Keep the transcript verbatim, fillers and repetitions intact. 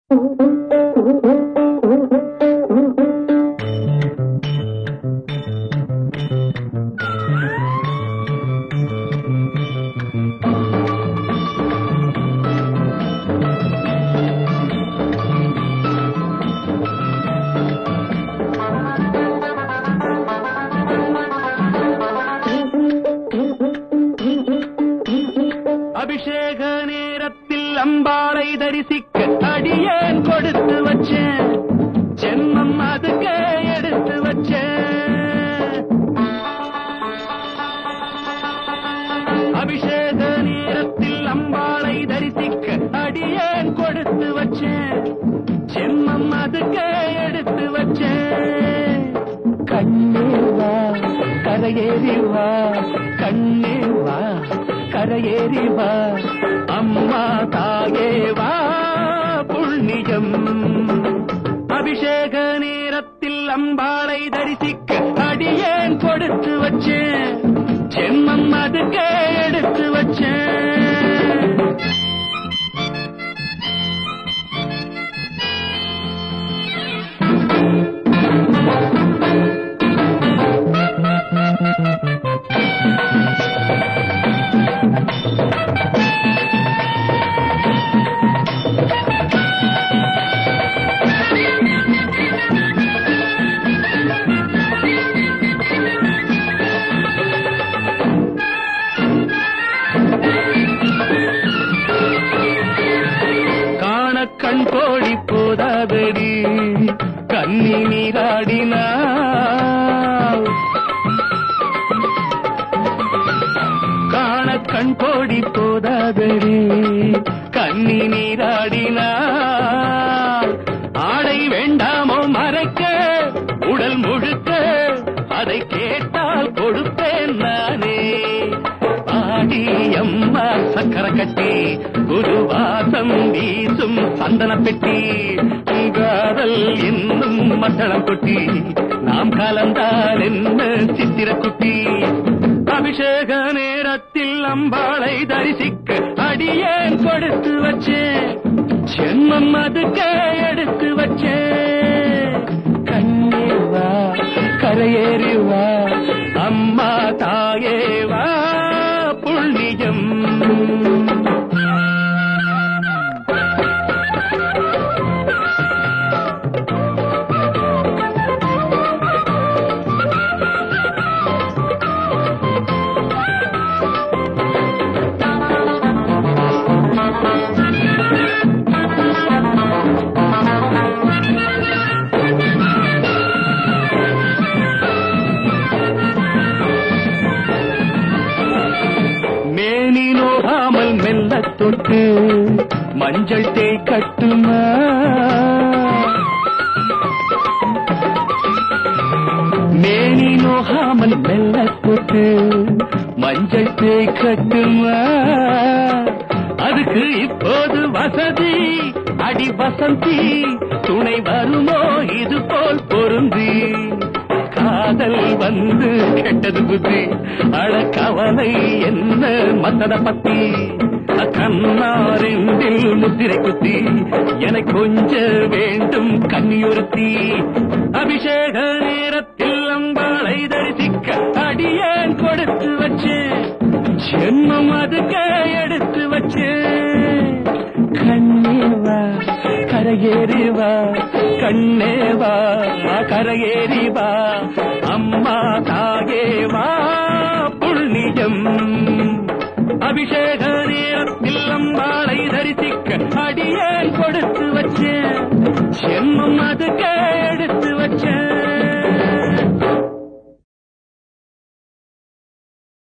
அபிஷேக நேரத்தில் அம்பாளை தரிசிக்க அடியேன் கொடுத்து வச்சேன், ஜென்மம் அதுக்கே எடுத்து வச்சேன். அபிஷேக நேரத்தில் அம்பாளை தரிசிக்க அடியேன் கொடுத்து வச்சேன், ஜென்மம் அதுக்கே எடுத்து வச்சேன். கண்ணே வா கரையேறி வா, கண்ணே வா கரையேறி வா, அம்மா தாயே வா புண்ணியம். அபிஷேக நேரத்தில் அம்பாளை தரிசிக்க அடியேன் கொடுத்து வச்சேன், ஜென்மம் அதுக்கே எடுத்து வச்சேன். கண் கோடி போதாதடி கண்ணி நீராடினாள், காண கண் கோடி போதாதடி கண்ணி நீராடினாள். ஆடை வேண்டாமோ மறைக்க உடல் முழுக்க, அதை கேட்டால் கொடுப்பேன் நானே. ஆடி அம்மா சக்கர கட்டி குருவாசம் வீசும் சந்தன பெட்டி, காதல் என்னும் மத்தளம் கொட்டி, நாம் கலந்தால் என்ன சித்திர குட்டி. அபிஷேக நேரத்தில் அம்பாளை தரிசிக்க அடியேன் கொடுத்து வச்சேன், ஜென்மம் அதுக்கே எடுத்து வச்சேன். கண்ணே வா கரையேறி வா, அம்மா தாயே வா புண்ணியம். மேனி நோகாமல் மெல்ல தொட்டு மஞ்சள் தேய் கட்டுமா, மேனி நோகாமல் மெல்ல தொட்டு மஞ்சள் தேய் கட்டுமா. அதுக்கு இப்போது வசதி அடி வசந்தி, துணை வருமோ இது போல் பொருந்தி. காதல் வந்து கெட்டது புத்தி, அழ கவலை என்ன மத்தத பத்தி. கண்ணாரெண்டில் முத்திரை குத்தி என கொஞ்ச வேண்டும் கன்னியொருத்தி. அபிஷேக நேரத்தில் அம்பாளை தரிசிக்க அடியேன் கொடுத்து வச்சேன், ஜென்மம் அதுக்கே எடுத்து வச்சேன். கண்ணே வா கரையேறி வா, கண்ணே வா கரையேறி வா, அம்மா தாயே வா புண்ணியம். அபிஷேக நேரத்தில் அம்பாளை தரிசிக்க அடியேன் கொடுத்து வச்சேன், ஜென்மம் அதுக்கே